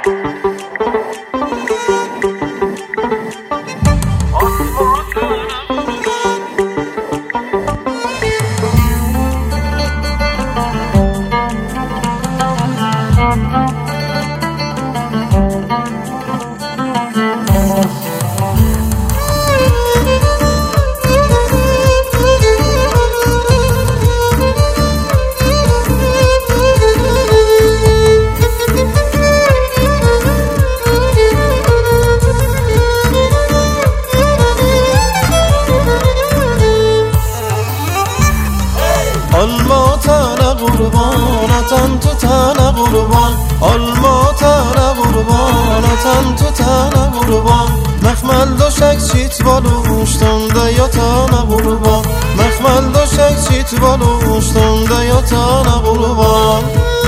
آلما تنه قربان تن تو تنه قربان آلما تنه قربان تن تو تنه قربان مخمل داشک چیت بالوشتم دیا تنه قربان مخمل داشک چیت بالوشتم دیا تنه قربان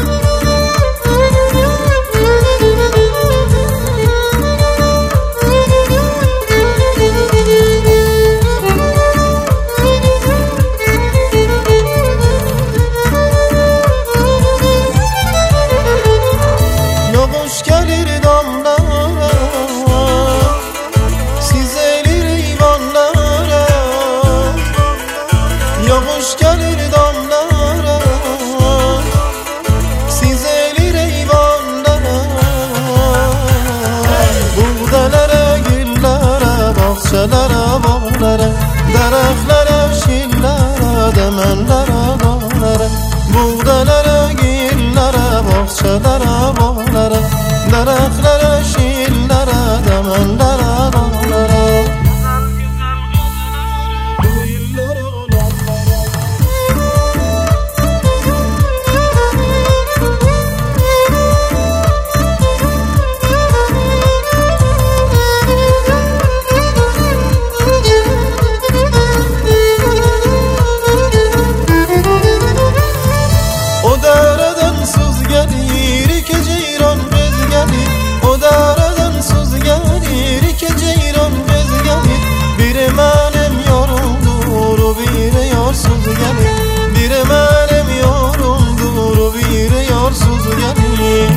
Yavaş gelir damlara, sizelir eyvanlara. Buğdalara, güllere, bahçelere, bağlara, dereklere, şillere, demenlere, dağlara. Buğdalara, güllere, bahçelere, bağlara, dereklere, şillere, demenlere, dağlara. Biri benim yorumdur, biri yorsuz gelir.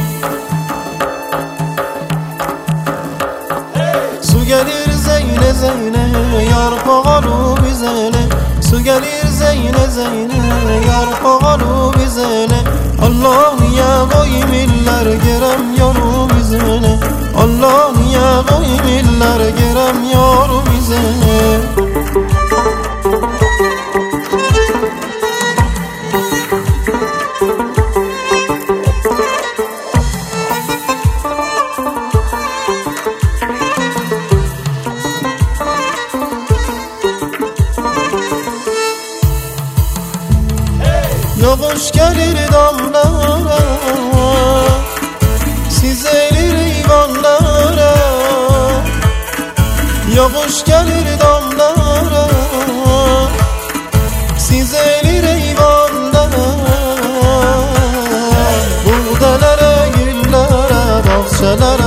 Su gelir zeyne zeyne, yar pağalı bizene. Su gelir zeyne zeyne, yar pağalı bizene. Allah niye koymiller gerem yoru bizene. Allah niye koymiller gerem yoru bizene. Yavaş gelir damlara, sizelir eyvanlara. Yavaş gelir damlara, sizelir eyvanlara. Buğdalara, güllere, bahçelere,